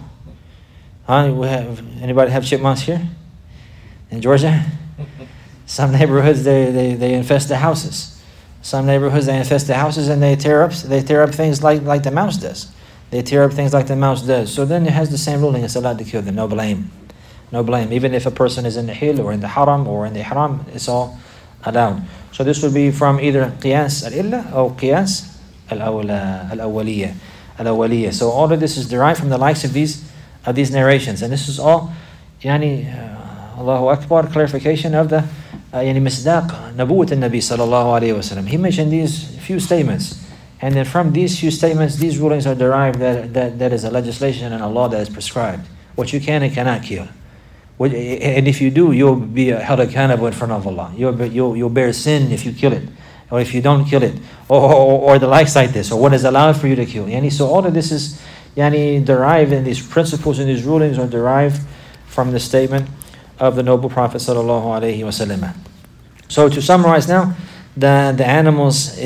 Anybody have chipmunks here in Georgia? Some neighborhoods they infest the houses. Some neighborhoods they infest the houses and they tear up things like the mouse does. They tear up things like the mouse does. So then it has the same ruling. It's allowed to kill them. No blame. No blame. Even if a person is in the hil or in the haram or in the ihram, it's all allowed. So this would be from either qiyas al-illah or qiyas al-awwaliyah. Al-awwaliyah. So all of this is derived from the likes of these narrations, and this is all Allahu Akbar, clarification of the misdaq nabuwwat al-Nabi sallallahu alayhi wa sallam. He mentioned these few statements, and then from these few statements these rulings are derived that is a legislation and a law that is prescribed what you can and cannot kill. And if you do, you'll be held accountable in front of Allah. You'll bear sin if you kill it, or if you don't kill it, or the likes like this, or what is allowed for you to kill. So all of this is derived, and these principles and these rulings are derived from the statement of the noble Prophet sallallahu alaihi wasallam. So to summarize now, the animals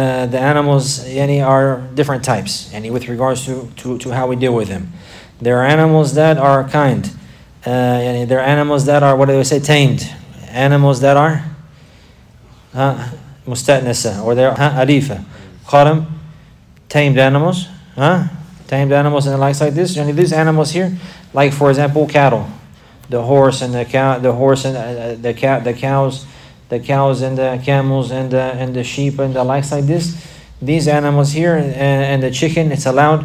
are different types, with regards to how we deal with them. There are animals that are kind. There are animals that are, what do they say, tamed. Animals that are mustatnasa, or they're alifa. Call them tamed animals. Tamed animals and the likes like this. These animals here, like for example cattle, the horse and the cow, the horse and the cows, the cows and the camels and the sheep and the likes like this. These animals here and the chicken, it's allowed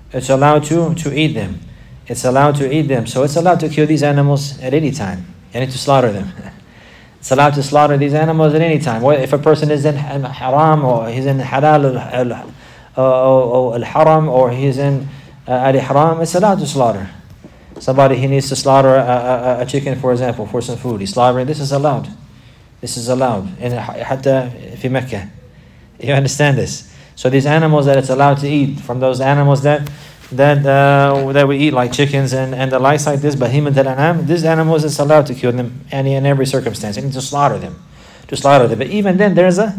to eat them. It's allowed to eat them. So it's allowed to kill these animals at any time and to slaughter them. It's allowed to slaughter these animals at any time. If a person is in haram or he's in halal al-haram or he's in al-ihram, it's allowed to slaughter. Somebody, he needs to slaughter a chicken, for example, for some food. He's slaughtering. This is allowed. This is allowed. Hatta fi Mecca. You understand this? So these animals that it's allowed to eat, from those animals that we eat, like chickens and the likes like this, behemoth al-an'am, these animals, it's allowed to kill them in every circumstance. You need to slaughter them. But even then, there's a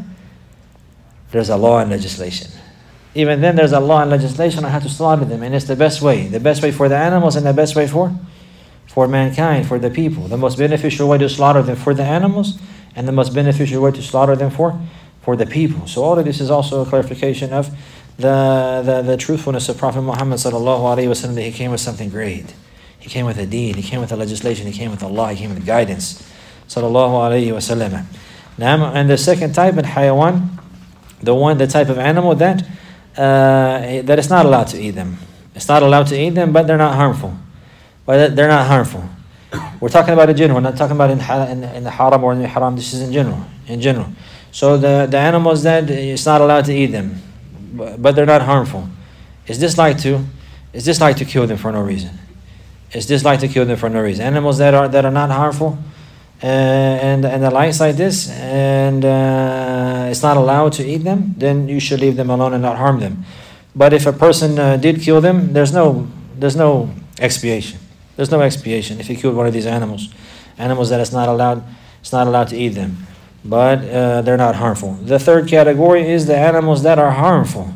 law and legislation. Even then, there's a law and legislation on how to slaughter them, and it's the best way. The best way for the animals and the best way for mankind, for the people. The most beneficial way to slaughter them for the animals, and the most beneficial way to slaughter them for the people. So all of this is also a clarification of the truthfulness of Prophet Muhammad sallallahu alaihi wasallam, that he came with something great. He came with a deed. He came with a legislation. He came with Allah. He came with guidance. Sallallahu alaihi wasallam. Now, and the second type in hayawan, the type of animal that it's not allowed to eat them. It's not allowed to eat them, but they're not harmful. But they're not harmful. We're talking about in general. We're not talking about in the haram or in the haram. This is in general. So the animals that it's not allowed to eat them, but they're not harmful. Is this like to kill them for no reason? Is this like to kill them for no reason? Animals that are not harmful, and the likes like this, and it's not allowed to eat them, then you should leave them alone and not harm them. But if a person did kill them, there's no expiation. There's no expiation if you killed one of these animals that it's not allowed to eat them. But they're not harmful. The third category is the animals that are harmful,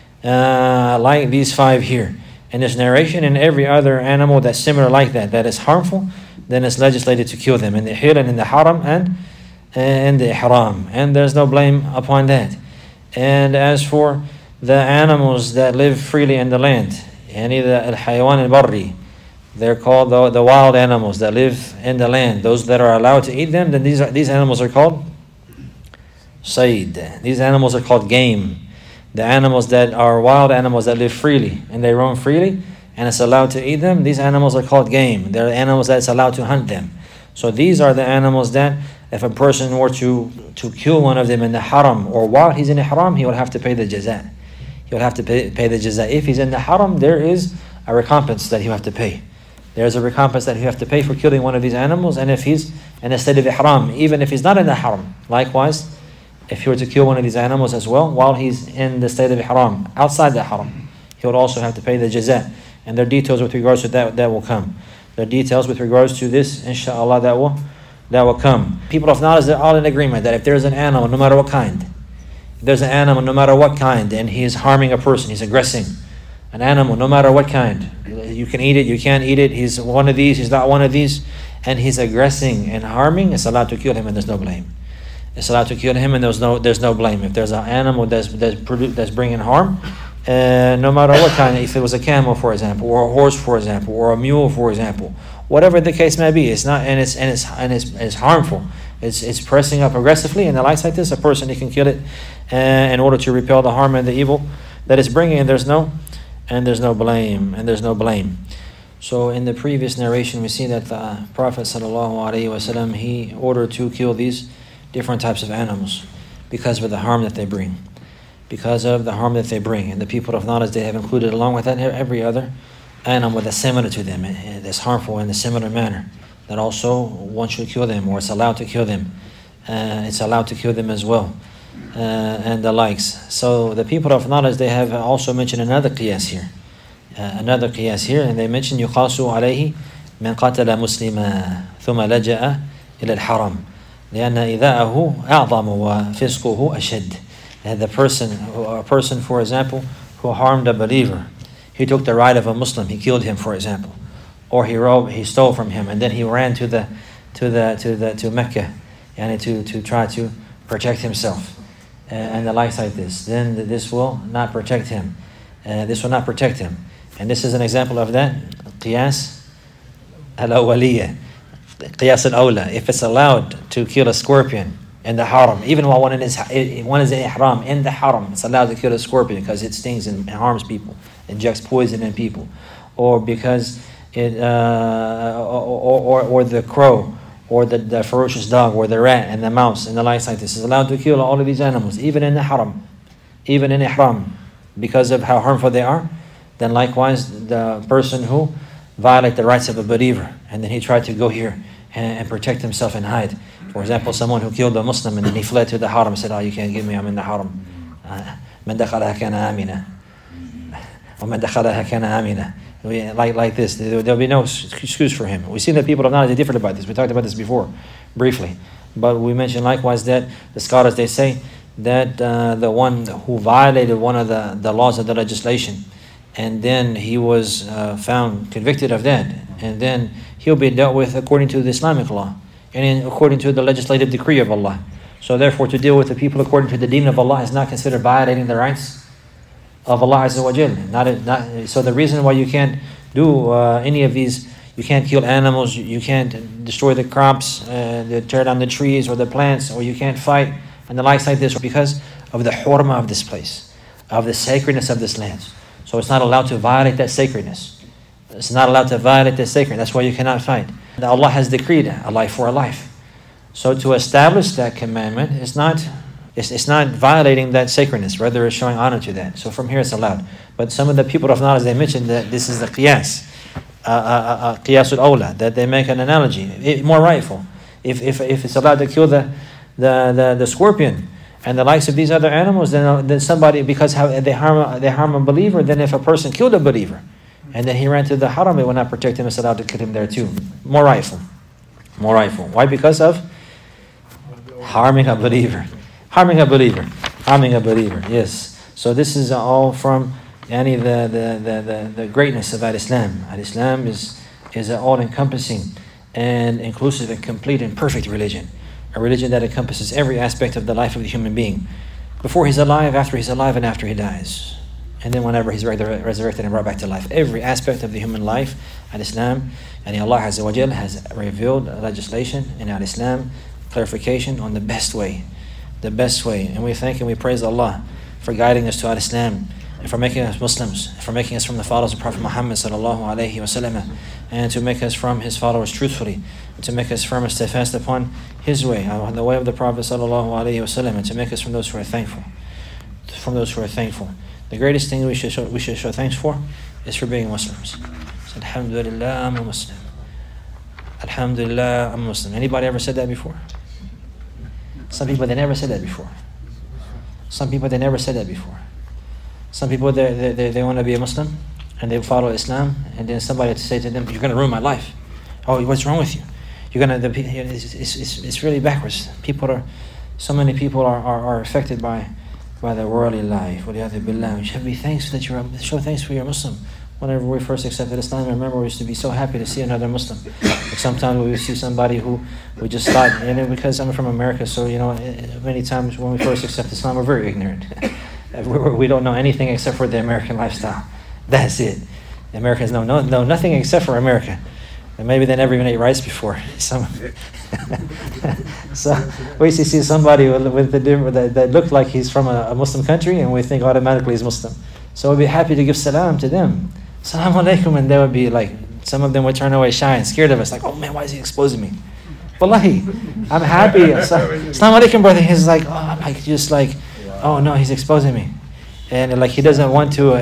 like these 5 here in this narration, and every other animal that's similar like that is harmful, then it's legislated to kill them in the hil and in the haram and the ihram, and there's no blame upon that. And as for the animals that live freely in the land, yani the al-hayawan al-barri, they're called the wild animals that live in the land, those that are allowed to eat them, then these animals are called sayd. These animals are called game. The animals that are wild animals that live freely and they roam freely and it's allowed to eat them, these animals are called game. They're animals that it's allowed to hunt them. So these are the animals that if a person were to kill one of them in the haram or while he's in the haram, he will have to pay the jaza. He will have to pay the jaza. If he's in the haram, there is a recompense that he'll have to pay. There's a recompense that you have to pay for killing one of these animals, and if he's in a state of ihram, even if he's not in the haram. Likewise, if he were to kill one of these animals as well, while he's in the state of ihram, outside the haram, he would also have to pay the jaza. And there are details with regards to that will come. There are details with regards to this, inshallah, that will come. People of knowledge, they're all in agreement that if there's an animal, no matter what kind, and he is harming a person, he's aggressing an animal, no matter what kind, you can eat it, you can't eat it, he's one of these, he's not one of these, and he's aggressing and harming, it's allowed to kill him and there's no blame. It's allowed to kill him and there's no blame. If there's an animal that's bringing harm, no matter what kind, if it was a camel, for example, or a horse, for example, or a mule, for example, whatever the case may be, it's not, and it's harmful. It's pressing up aggressively, and the likes like this, a person, he can kill it in order to repel the harm and the evil that it's bringing, and there's no blame. So in the previous narration, we see that the Prophet ﷺ, he ordered to kill these different types of animals because of the harm that they bring. And the people of knowledge, they have included along with that every other animal that's similar to them, that's harmful in a similar manner, that also one should kill them, or it's allowed to kill them. It's allowed to kill them as well, and the likes. So the people of knowledge, they have also mentioned another qiyas here, and they mention يقاس عليه من قتل مسلما ثم لجأ إلى الحرم لأن إذاءه أعظم وفسقه أشد. A person, for example, who harmed a believer, he took the right of a Muslim, he killed him, for example, or he stole from him, and then he ran to Mecca, and to try to protect himself, and the likes like this. Then this will not protect him. And this is an example of that. Qiyas al-awwaliyah, qiyas al-awla. If it's allowed to kill a scorpion in the haram. Even while one is in ihram, in the haram, it's allowed to kill a scorpion because it stings and harms people, injects poison in people. Or because it, or the crow, or the ferocious dog, or the rat, and the mouse, and the likes like this is allowed to kill all of these animals, even in the haram, even in ihram, because of how harmful they are. Then likewise, the person who violate the rights of a believer, and then he tried to go here and protect himself and hide. For example, someone who killed a Muslim and then he fled to the haram and said, "Oh, you can't get me, I'm in the haram." من دخلها كان آمنا ومن دخلها كان آمنا. Like this, there'll be no excuse for him. We've seen that people of knowledge are different about this. We talked about this before, briefly. But we mentioned likewise that the scholars, they say that the one who violated one of the laws of the legislation, and then he was found convicted of that, and then he'll be dealt with according to the Islamic law, and according to the legislative decree of Allah. So therefore, to deal with the people according to the deen of Allah is not considered violating the rights of Allah Azza wa Jal. So the reason why you can't do any of these, you can't kill animals, you can't destroy the crops, tear down the trees or the plants, or you can't fight and the likes like this, because of the hurma of this place, of the sacredness of this land. So it's not allowed to violate that sacredness. It's not allowed to violate that sacredness. That's why you cannot fight. Allah has decreed a life for a life. So to establish that commandment is not violating that sacredness, rather it's showing honor to that. So from here it's allowed. But some of the people of knowledge, they mentioned that this is the qiyas, qiyas al-awla, that they make an analogy, more rightful. If it's allowed to kill the scorpion and the likes of these other animals, then somebody, because how they harm a believer, then if a person killed a believer and then he ran to the haram, it will not protect him, it's allowed to kill him there too. More rightful. Why? Because of harming a believer. Yes. So this is all from the greatness of Al-Islam. Al-Islam is an all-encompassing and inclusive and complete and perfect religion. A religion that encompasses every aspect of the life of the human being. Before he's alive, after he's alive, and after he dies. And then whenever he's resurrected and brought back to life. Every aspect of the human life, Al-Islam, and Allah Azza wa Jal has revealed legislation in Al-Islam, clarification on the best way. And we thank and we praise Allah for guiding us to Al-Islam, and for making us Muslims, and for making us from the followers of Prophet Muhammad sallallahu alaihi wasallam, and to make us from his followers truthfully, and to make us firm and steadfast upon his way, on the way of the Prophet sallallahu alaihi wasallam, and to make us from those who are thankful. The greatest thing we should show thanks for is for being Muslims. So, Alhamdulillah, I'm a Muslim. Alhamdulillah, I'm a Muslim. Anybody ever said that before? Some people, they never said that before. Some people, they want to be a Muslim and they follow Islam, and then somebody to say to them, "You're going to ruin my life." "Oh, what's wrong with you? It's really backwards. So many people are affected by the worldly life. You should be show thanks for you're a Muslim. Whenever we first accepted Islam, I remember we used to be so happy to see another Muslim. Like sometimes we would see somebody who we just thought, because I'm from America, so many times when we first accept Islam, we're very ignorant. We don't know anything except for the American lifestyle. That's it. The Americans know nothing except for America. And maybe they never even ate rice before. So we used to see somebody that looked like he's from a Muslim country, and we think automatically he's Muslim. So we'd be happy to give salam to them. Salam alaikum, and they would be like, some of them would turn away shy and scared of us, like, "Oh man, why is he exposing me?" Wallahi, I'm happy. Salam alaikum, brother. He's like, "Oh no, he's exposing me," and like he doesn't want to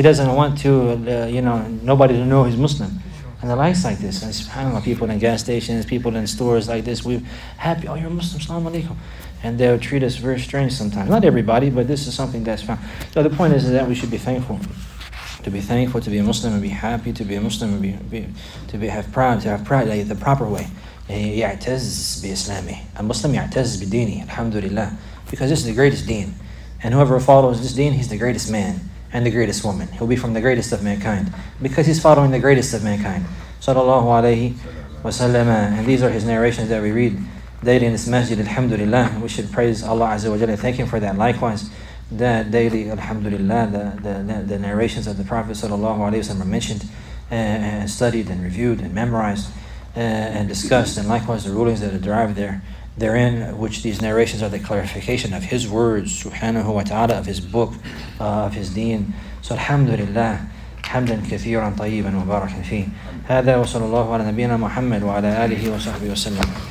nobody to know he's Muslim. And the likes like this. And subhanAllah, people in gas stations, people in stores like this, we're happy, "Oh, you're a Muslim, salam alaikum." And they'll treat us very strange sometimes. Not everybody, but this is something that's found. So the point is that we should be thankful. To be thankful, to be a Muslim, and be happy to be a Muslim, and have pride, like the proper way. يعتز بإسلامه. A Muslim يعتز بدينه, alhamdulillah. Because this is the greatest deen. And whoever follows this deen, he's the greatest man and the greatest woman. He'll be from the greatest of mankind, because he's following the greatest of mankind. Sallallahu alayhi wa sallam. And these are his narrations that we read daily in this masjid, alhamdulillah. We should praise Allah Azza wa Jalla, thank him for that. Likewise, that daily, alhamdulillah, the narrations of the Prophet sallallahu alayhi wa sallam are mentioned and studied and reviewed and memorized and discussed, and likewise the rulings that are derived there therein which these narrations are the clarification of His words, subhanahu wa ta'ala, of His book, of His deen. So alhamdulillah, حمدا كثيرا طيبا مباركا فيه. هذا وصلى الله على نبينا محمد وعلى آله وصحبه وسلم.